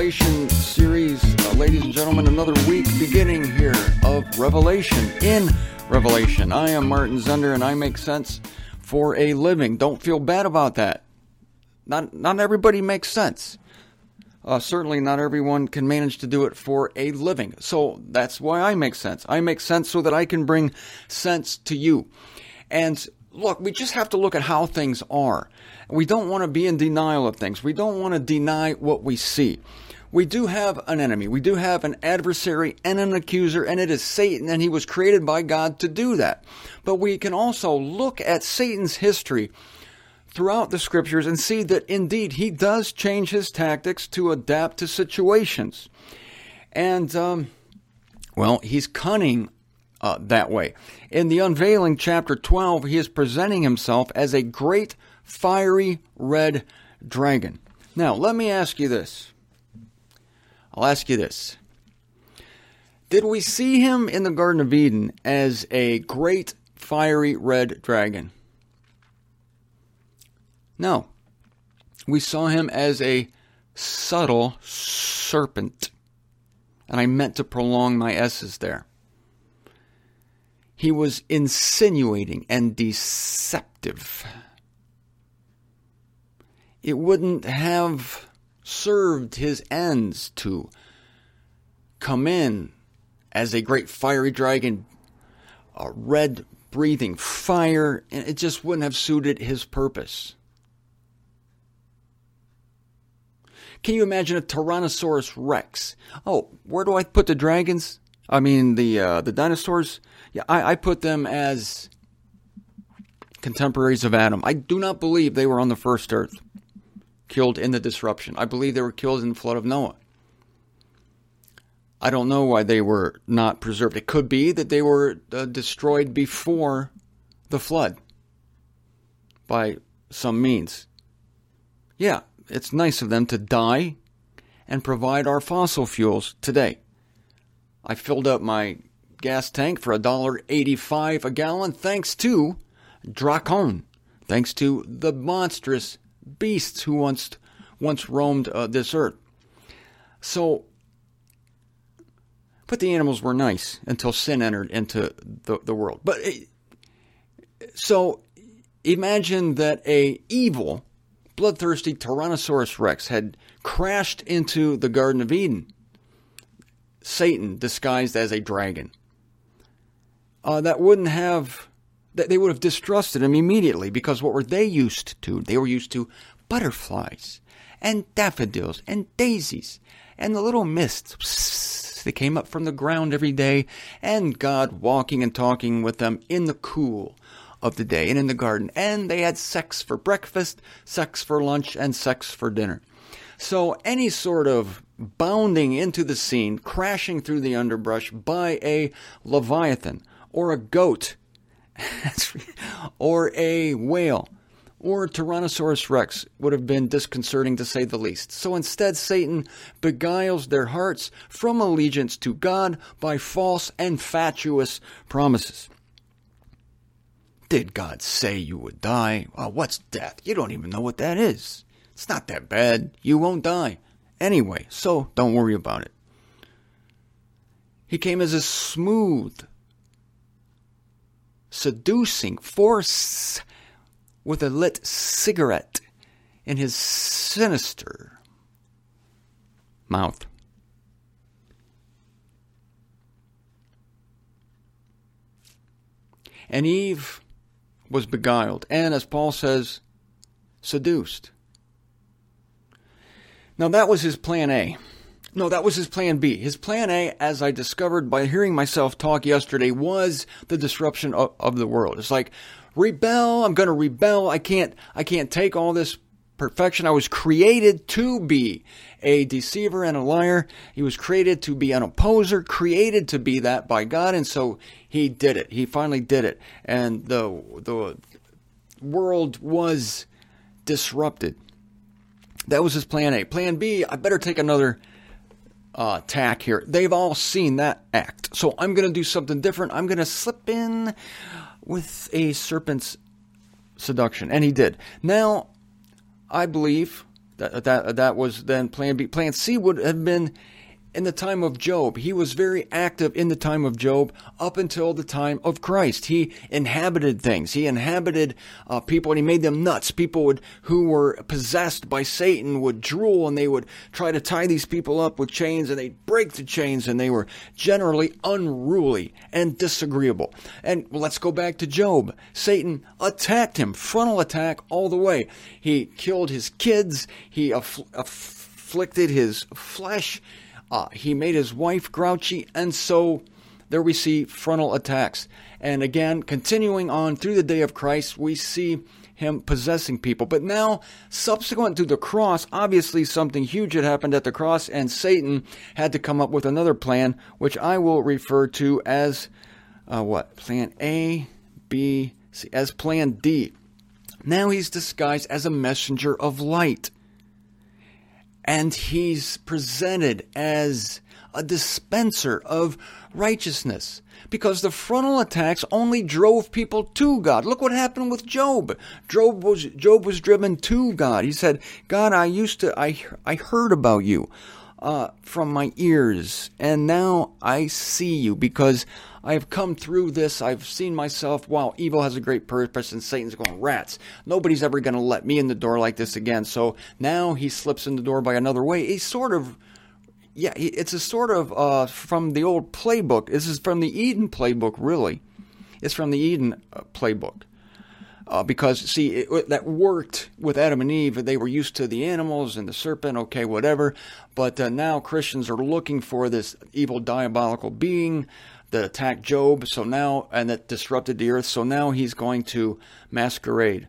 Revelation series, ladies and gentlemen, another week beginning here of Revelation in Revelation. I am Martin Zender and I make sense for a living. Don't feel bad about that. Not everybody makes sense. Certainly not everyone can manage to do it for a living. So that's why I make sense. I make sense so that I can bring sense to you. And look, we just have to look at how things are. We don't want to be in denial of things. We don't want to deny what we see. We do have an enemy. We do have an adversary and an accuser, and it is Satan, and he was created by God to do that. But we can also look at Satan's history throughout the scriptures and see that indeed he does change his tactics to adapt to situations. And, he's cunning that way. In the unveiling, chapter 12, he is presenting himself as a great fiery red dragon. Now, let me ask you this. I'll ask you this. Did we see him in the Garden of Eden as a great fiery red dragon? No. We saw him as a subtle serpent. And I meant to prolong my S's there. He was insinuating and deceptive. It wouldn't have served his ends to come in as a great fiery dragon, a red breathing fire, and it just wouldn't have suited his purpose. Can you imagine a Tyrannosaurus Rex? Oh, where do I put the dragons? I mean, the dinosaurs? Yeah, I put them as contemporaries of Adam. I do not believe they were on the first earth, killed in the disruption. I believe they were killed in the flood of Noah. I don't know why they were not preserved. It could be that they were destroyed before the flood by some means. Yeah, it's nice of them to die and provide our fossil fuels today. I filled up my gas tank for $1.85 a gallon thanks to Drakon, thanks to the monstrous beasts who once roamed this earth. So, but the animals were nice until sin entered into the world. But so imagine that a evil, bloodthirsty Tyrannosaurus Rex had crashed into the Garden of Eden. Satan disguised as a dragon. That wouldn't have. They would have distrusted him immediately, because what were they used to? They were used to butterflies and daffodils and daisies and the little mists that came up from the ground every day, and God walking and talking with them in the cool of the day and in the garden. And they had sex for breakfast, sex for lunch, and sex for dinner. So any sort of bounding into the scene, crashing through the underbrush by a leviathan or a goat, or a whale, or a Tyrannosaurus Rex would have been disconcerting, to say the least. So instead, Satan beguiles their hearts from allegiance to God by false and fatuous promises. Did God say you would die? Well, what's death? You don't even know what that is. It's not that bad. You won't die. Anyway, so don't worry about it. He came as a smooth, seducing force with a lit cigarette in his sinister mouth. And Eve was beguiled, and as Paul says, seduced. Now that was his plan A. No, that was his plan B. His plan A, as I discovered by hearing myself talk yesterday, was the disruption of the world. It's like, rebel, I'm going to rebel. I can't take all this perfection. I was created to be a deceiver and a liar. He was created to be an opposer, created to be that by God, and so he did it. He finally did it. And the world was disrupted. That was his plan A. Plan B, I better take another tack here. They've all seen that act. So I'm going to do something different. I'm going to slip in with a serpent's seduction. And he did. Now, I believe That was then plan B. Plan C would have been in the time of Job. He was very active in the time of Job up until the time of Christ. He inhabited things. He inhabited people, and he made them nuts. People who were possessed by Satan would drool, and they would try to tie these people up with chains, and they'd break the chains, and they were generally unruly and disagreeable. And let's go back to Job. Satan attacked him, frontal attack all the way. He killed his kids. He afflicted his flesh. He made his wife grouchy, and so there we see frontal attacks. And again, continuing on through the day of Christ, we see him possessing people. But now, subsequent to the cross, obviously something huge had happened at the cross, and Satan had to come up with another plan, which I will refer to as, Plan A, B, C, as Plan D. Now he's disguised as a messenger of light. And he's presented as a dispenser of righteousness, because the frontal attacks only drove people to God. Look what happened with Job. Job was driven to God. He said, God, I heard about you from my ears, and now I see you because I have come through this. I've seen myself. Wow, evil has a great purpose, and Satan's going, rats. Nobody's ever going to let me in the door like this again. So now he slips in the door by another way. It's a sort of from the old playbook. This is from the Eden playbook, really. It's from the Eden playbook. Because, see, that worked with Adam and Eve. They were used to the animals and the serpent, okay, whatever. But now Christians are looking for this evil, diabolical being that attacked Job, and that disrupted the earth. So now he's going to masquerade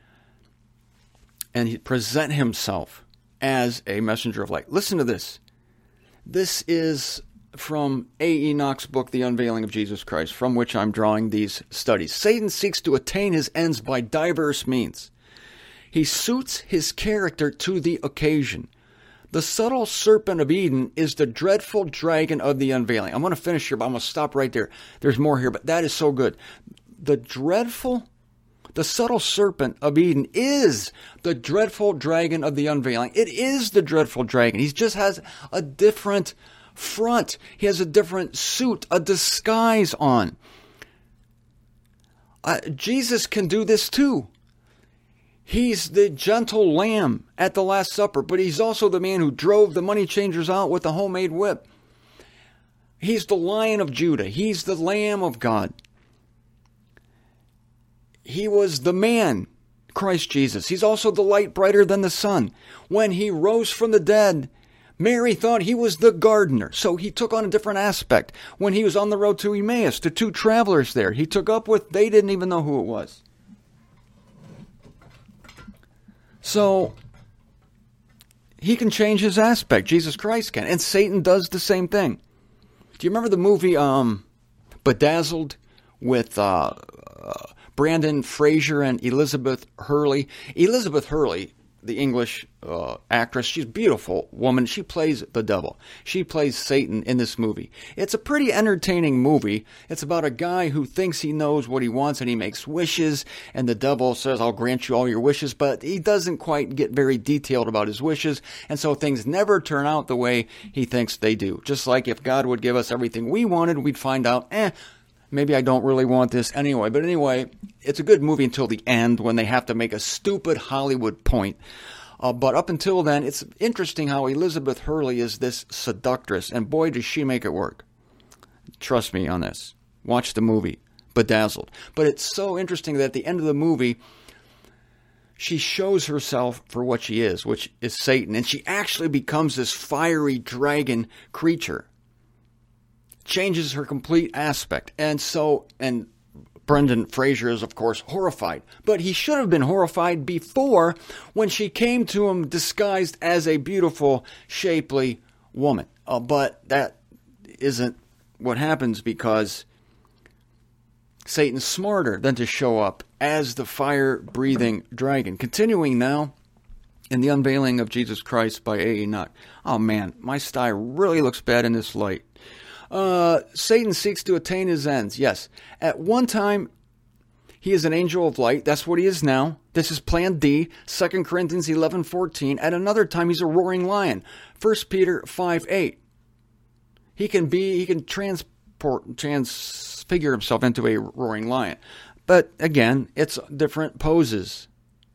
and present himself as a messenger of light. Listen to this. This is from A. Enoch's book, The Unveiling of Jesus Christ, from which I'm drawing these studies. Satan seeks to attain his ends by diverse means. He suits his character to the occasion. The subtle serpent of Eden is the dreadful dragon of the unveiling. I'm going to finish here, but I'm going to stop right there. There's more here, but that is so good. The subtle serpent of Eden is the dreadful dragon of the unveiling. It is the dreadful dragon. He just has a different front. He has a different suit, a disguise on. Jesus can do this too. He's the gentle lamb at the Last Supper, but he's also the man who drove the money changers out with the homemade whip. He's the Lion of Judah. He's the Lamb of God. He was the man, Christ Jesus. He's also the light brighter than the sun. When he rose from the dead, Mary thought he was the gardener, so he took on a different aspect. When he was on the road to Emmaus, the two travelers there, he took up with, they didn't even know who it was. So, he can change his aspect. Jesus Christ can. And Satan does the same thing. Do you remember the movie Bedazzled with Brandon Fraser and Elizabeth Hurley? Elizabeth Hurley, the English actress, she's a beautiful woman. She plays the devil. She plays Satan in this movie. It's a pretty entertaining movie. It's about a guy who thinks he knows what he wants, and he makes wishes, and the devil says, I'll grant you all your wishes, but he doesn't quite get very detailed about his wishes, and so things never turn out the way he thinks they do. Just like if God would give us everything we wanted, we'd find out, maybe I don't really want this anyway. But anyway, it's a good movie until the end when they have to make a stupid Hollywood point. But up until then, it's interesting how Elizabeth Hurley is this seductress. And boy, does she make it work. Trust me on this. Watch the movie, Bedazzled. But it's so interesting that at the end of the movie, she shows herself for what she is, which is Satan. And she actually becomes this fiery dragon creature. Changes her complete aspect. And Brendan Fraser is, of course, horrified. But he should have been horrified before, when she came to him disguised as a beautiful, shapely woman. But that isn't what happens, because Satan's smarter than to show up as the fire-breathing dragon. Continuing now in The Unveiling of Jesus Christ by A. Enoch. Oh man, my style really looks bad in this light. Satan seeks to attain his ends. Yes. At one time, he is an angel of light. That's what he is now. This is plan D, 2 Corinthians 11:14. At another time, he's a roaring lion. 1 Peter 5:8. He can transfigure himself into a roaring lion. But again, it's different poses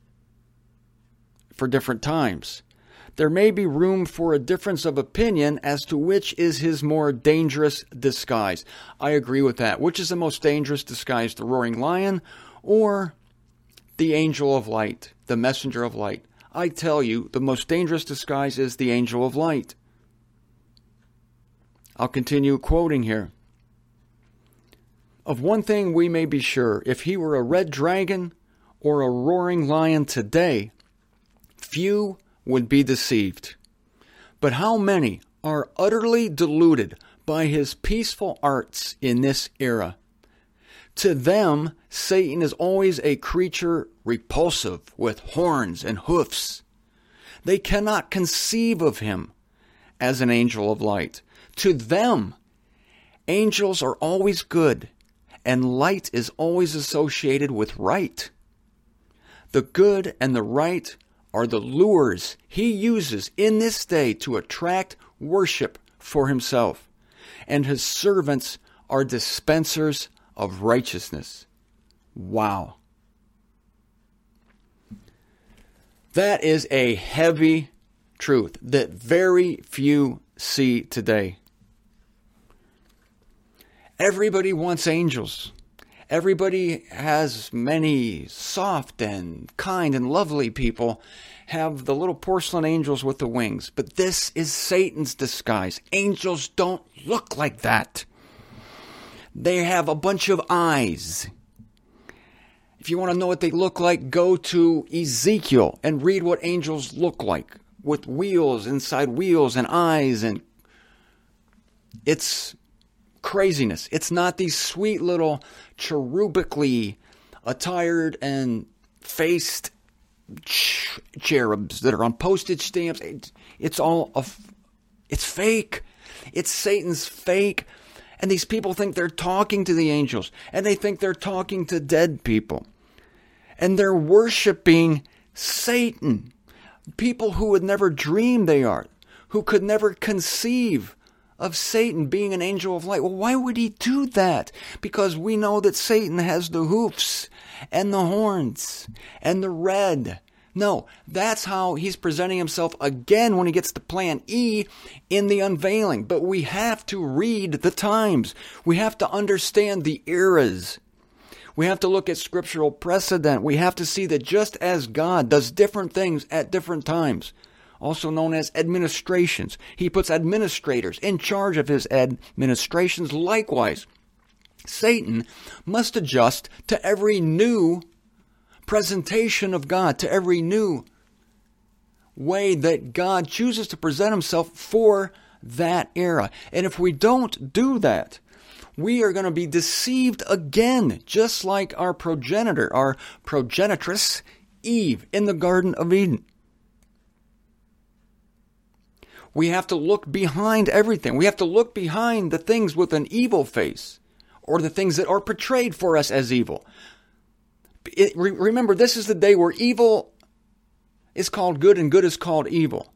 for different times. There may be room for a difference of opinion as to which is his more dangerous disguise. I agree with that. Which is the most dangerous disguise, the roaring lion or the angel of light, the messenger of light? I tell you, the most dangerous disguise is the angel of light. I'll continue quoting here. Of one thing we may be sure, if he were a red dragon or a roaring lion today, few would be deceived. But how many are utterly deluded by his peaceful arts in this era? To them, Satan is always a creature repulsive with horns and hoofs. They cannot conceive of him as an angel of light. To them, angels are always good, and light is always associated with right. The good and the right are the lures he uses in this day to attract worship for himself, and his servants are dispensers of righteousness. Wow. That is a heavy truth that very few see today. Everybody wants angels. Everybody has many soft and kind and lovely people have the little porcelain angels with the wings. But this is Satan's disguise. Angels don't look like that. They have a bunch of eyes. If you want to know what they look like, go to Ezekiel and read what angels look like, with wheels inside wheels and eyes, and it's craziness. It's not these sweet little cherubically attired and faced cherubs that are on postage stamps. It's fake. It's Satan's fake. And these people think they're talking to the angels, and they think they're talking to dead people. And they're worshiping Satan. People who would never dream they are, who could never conceive of Satan being an angel of light. Well, why would he do that? Because we know that Satan has the hoofs and the horns and the red. No, that's how he's presenting himself again when he gets to plan E in the unveiling. But we have to read the times. We have to understand the eras. We have to look at scriptural precedent. We have to see that just as God does different things at different times, also known as administrations, he puts administrators in charge of his administrations. Likewise, Satan must adjust to every new presentation of God, to every new way that God chooses to present himself for that era. And if we don't do that, we are going to be deceived again, just like our progenitor, our progenitress, Eve, in the Garden of Eden. We have to look behind everything. We have to look behind the things with an evil face, or the things that are portrayed for us as evil. Remember, this is the day where evil is called good and good is called evil.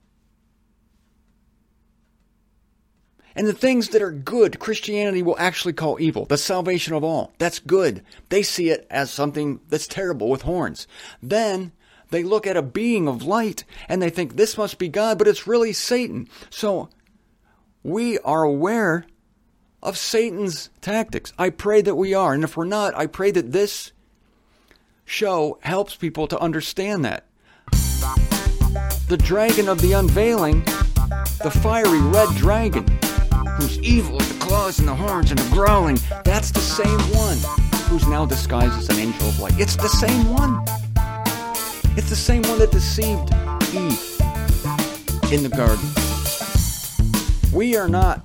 And the things that are good, Christianity will actually call evil. The salvation of all. That's good. They see it as something that's terrible with horns. Then they look at a being of light and they think this must be God, but it's really Satan. So we are aware of Satan's tactics. I pray that we are. And if we're not, I pray that this show helps people to understand that. The dragon of the unveiling, the fiery red dragon, who's evil with the claws and the horns and the growling, that's the same one who's now disguised as an angel of light. It's the same one. It's the same one that deceived Eve in the garden. We are not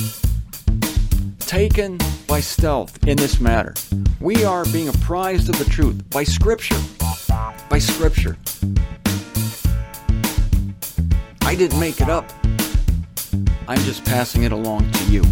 taken by stealth in this matter. We are being apprised of the truth by Scripture. By Scripture. I didn't make it up. I'm just passing it along to you.